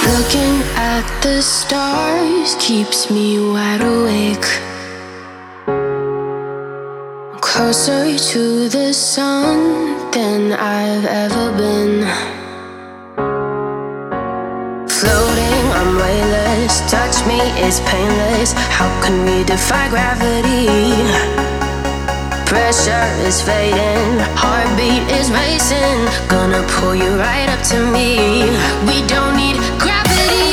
Looking at the stars keeps me wide awake. Closer to the sun than I've ever been. Floating, I'm weightless. Touch me, it's painless. How can we defy gravity? Pressure is fading, heartbeat is racing. Gonna pull you right up to me. We don't need gravity,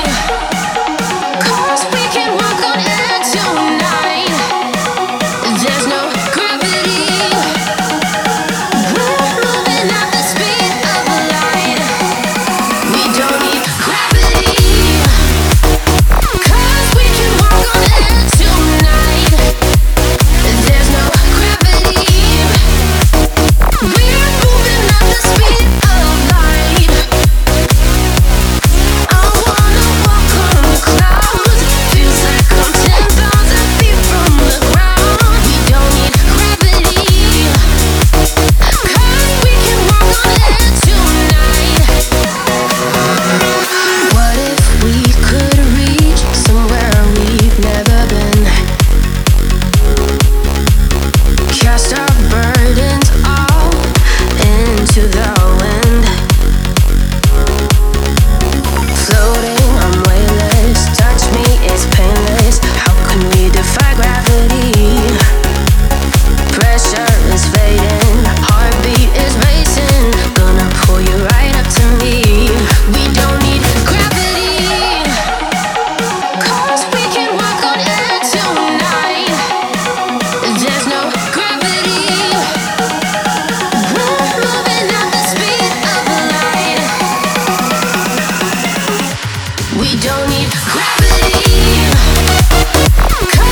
'cause we can walk on air tonight. There's no gravity. We're moving at the speed of light. We don't need gravity, 'cause we can walk on air tonight. There's no gravity. We're moving at the speed of light. I wanna walk on clouds. Feels like I'm 10,000 feet from the ground. We don't need gravity, 'cause we can walk on air tonight. What if we could reach somewhere we've never been? Cast our burdens all into the wind. Floating, I'm weightless. Touch me, it's painless. How can we defy gravity? Pressure is fading, heartbeat is racing. Gonna pull you right up to me. We don't need gravity, 'cause we can walk on air tonight. There's no gravity. We're moving at the speed of light. We don't need gravity, 'cause